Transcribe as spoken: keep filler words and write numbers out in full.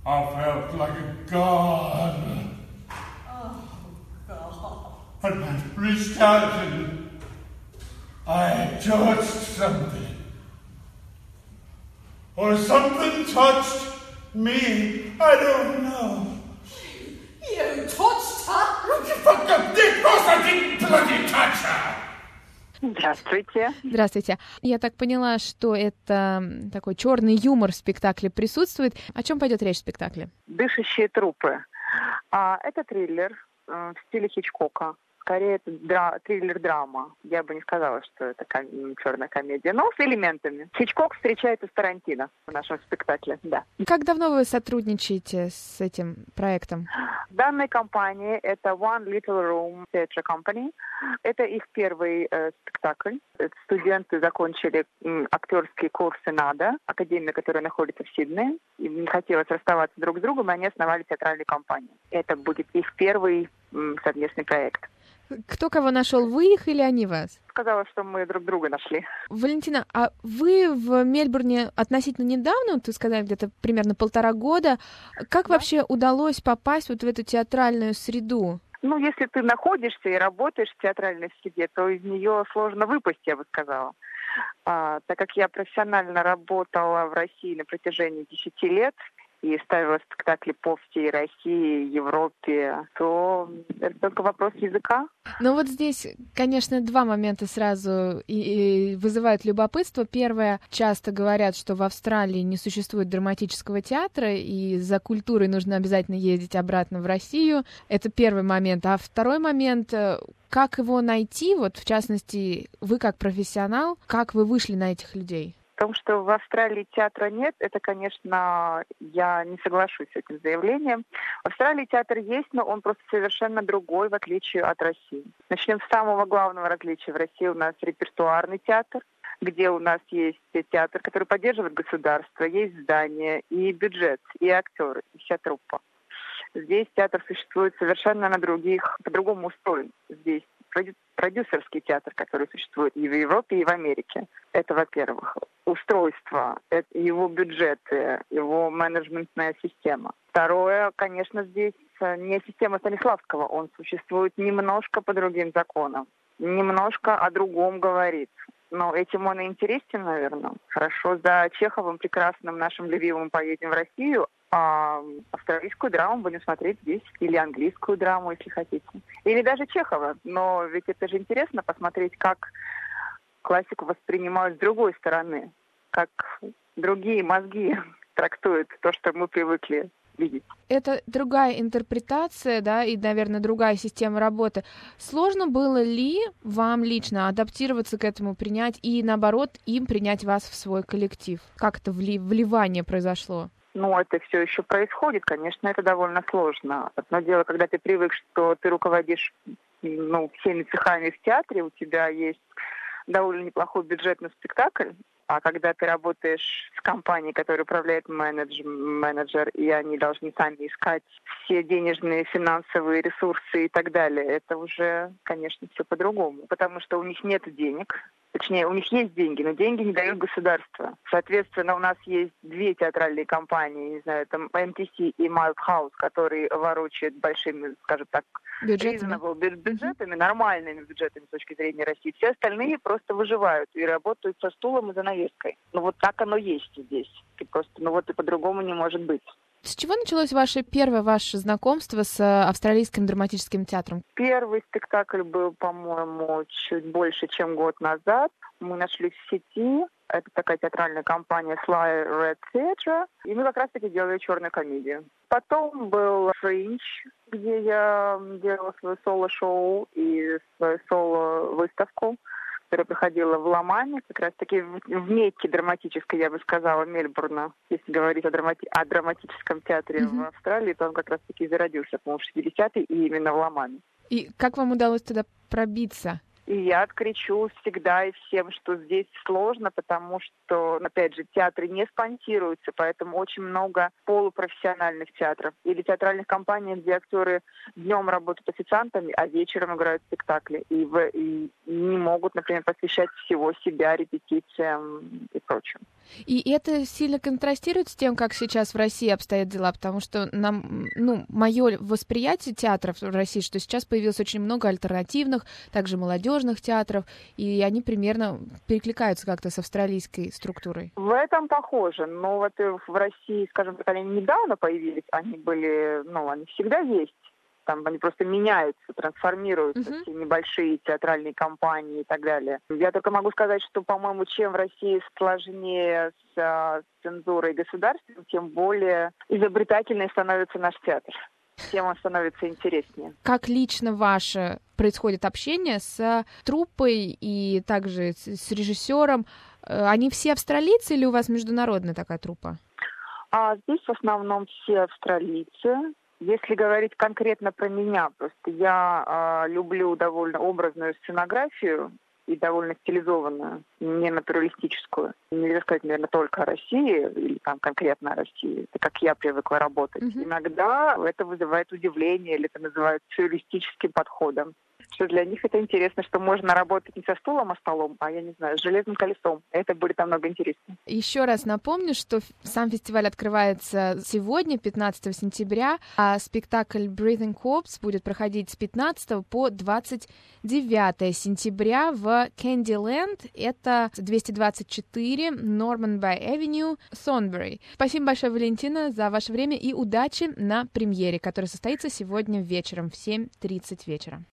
I felt like a god. Oh, God. And I reached out and I touched something. Or something touched me. I don't know. You touched her? You fucking dick! Course I didn't bloody touch her! Здравствуйте. Здравствуйте. Я так поняла, что это такой черный юмор в спектакле присутствует. О чем пойдет речь в спектакле? «Дышащие трупы». А, это триллер э, в стиле Хичкока. Скорее, это дра- триллер-драма. Я бы не сказала, что это ком- черная комедия, но с элементами. Хичкок встречается с Тарантино в нашем спектакле, да. Как давно вы сотрудничаете с этим проектом? Данная компания — это One Little Room Theatre Company. Это их первый э, спектакль. Студенты закончили м, актерские курсы НАДА, академия, которая находится в Сиднее. Им не хотелось расставаться друг с другом, и они основали театральную компанию. Это будет их первый м, совместный проект. Кто кого нашел, вы их или они вас? Сказала, что мы друг друга нашли. Валентина, а вы в Мельбурне относительно недавно, вот вы сказали, где-то примерно полтора года. Как Да. вообще удалось попасть вот в эту театральную среду? Ну, если ты находишься и работаешь в театральной среде, то из нее сложно выпасть, я бы сказала. А, так как я профессионально работала в России на протяжении десяти лет и ставила спектакли по всей России, Европе, то это только вопрос языка. Ну вот здесь, конечно, два момента сразу и, и вызывают любопытство. Первое, часто говорят, что в Австралии не существует драматического театра, и за культурой нужно обязательно ездить обратно в Россию. Это первый момент. А второй момент, э, как его найти, вот в частности, вы как профессионал, как вы вышли на этих людей? В том, что в Австралии театра нет, это, конечно, я не соглашусь с этим заявлением. В Австралии театр есть, но он просто совершенно другой, в отличие от России. Начнем с самого главного различия. В России у нас репертуарный театр, где у нас есть театр, который поддерживает государство, есть здание, и бюджет, и актеры, и вся труппа. Здесь театр существует совершенно на других, по-другому устроен. Здесь продюсерский театр, который существует и в Европе, и в Америке. Это, во-первых, устройство, это его бюджеты, его менеджментная система. Второе, конечно, здесь не система Станиславского, он существует немножко по другим законам, немножко о другом говорит. Но этим он и интересен, наверное. Хорошо, за Чеховым прекрасным нашим любимым поедем в Россию, а австралийскую драму будем смотреть здесь. Или английскую драму, если хотите. Или даже Чехова. Но ведь это же интересно посмотреть, как классику воспринимают с другой стороны. Как другие мозги трактуют то, что мы привыкли видеть. Это другая интерпретация, да, и, наверное, другая система работы. Сложно было ли вам лично адаптироваться к этому, принять, и, наоборот, им принять вас в свой коллектив? Как это вли- вливание произошло? Ну, это все еще происходит. Конечно, это довольно сложно. Одно дело, когда ты привык, что ты руководишь ну, всеми цехами в театре, у тебя есть довольно неплохой бюджет на спектакль, а когда ты работаешь с компанией, которая управляет менедж, менеджер, и они должны сами искать все денежные, финансовые ресурсы и так далее, это уже, конечно, все по-другому. Потому что у них нет денег. Точнее, у них есть деньги, но деньги не дает государство. Соответственно, у нас есть две театральные компании, не знаю, там эм ти си и Mild House, которые ворочают большими, скажем так, Бюджетами. reasonable бю- бюджетами, нормальными бюджетами с точки зрения России. Все остальные просто выживают и работают со стулом и занавеской. Ну вот так оно есть здесь. И просто, ну вот и по-другому не может быть. С чего началось ваше первое ваше знакомство с э, австралийским драматическим театром? Первый спектакль был, по-моему, чуть больше, чем год назад. Мы нашли в сети. Это такая театральная компания Sly Red Theatre. И мы как раз-таки делали черную комедию. Потом был Fringe, где я делала свое соло-шоу и свою соло-выставку, которая проходила в Ламане, как раз-таки в, в мекке драматической, я бы сказала, Мельбурна. Если говорить о, драмати- о драматическом театре Mm-hmm. в Австралии, то он как раз-таки зародился, по-моему, в шестидесятые и именно в Ламане. И как вам удалось туда пробиться? И я откричу всегда и всем, что здесь сложно, потому что, опять же, театры не спонсируются, поэтому очень много полупрофессиональных театров или театральных компаний, где актеры днем работают официантами, а вечером играют спектакли. И, в, и не могут, например, посвящать всего себя репетициям и прочему. И это сильно контрастирует с тем, как сейчас в России обстоят дела, потому что нам, ну, мое восприятие театров в России, что сейчас появилось очень много альтернативных, также молодежных театров, и они примерно перекликаются как-то с австралийской структурой. В этом похоже, но вот в России, скажем так, они недавно появились, они были, ну, они всегда есть. Там они просто меняются, трансформируются, uh-huh. все небольшие театральные компании и так далее. Я только могу сказать, что, по-моему, чем в России сложнее с а, цензурой и государством, тем более изобретательнее становится наш театр. Тем он становится интереснее. Как лично ваше происходит общение с труппой и также с, с режиссером? Они все австралийцы или у вас международная такая труппа? А здесь в основном все австралийцы. Если говорить конкретно про меня, просто я э, люблю довольно образную сценографию и довольно стилизованную, не натуралистическую. Нельзя сказать, наверное, только о России или там конкретно о России, это как я привыкла работать. Mm-hmm. Иногда это вызывает удивление или это называют сюрреалистическим подходом. Что для них это интересно, что можно работать не со стулом, а столом, а, я не знаю, с железным колесом. Это будет намного интереснее. Еще раз напомню, что сам фестиваль открывается сегодня, пятнадцатого сентября, а спектакль Breathing Corpse будет проходить с пятнадцатого по двадцать девятое сентября в Candyland. Это двести двадцать четыре Norman Bay Avenue, Thornbury. Спасибо большое, Валентина, за ваше время и удачи на премьере, которая состоится сегодня вечером в семь тридцать вечера.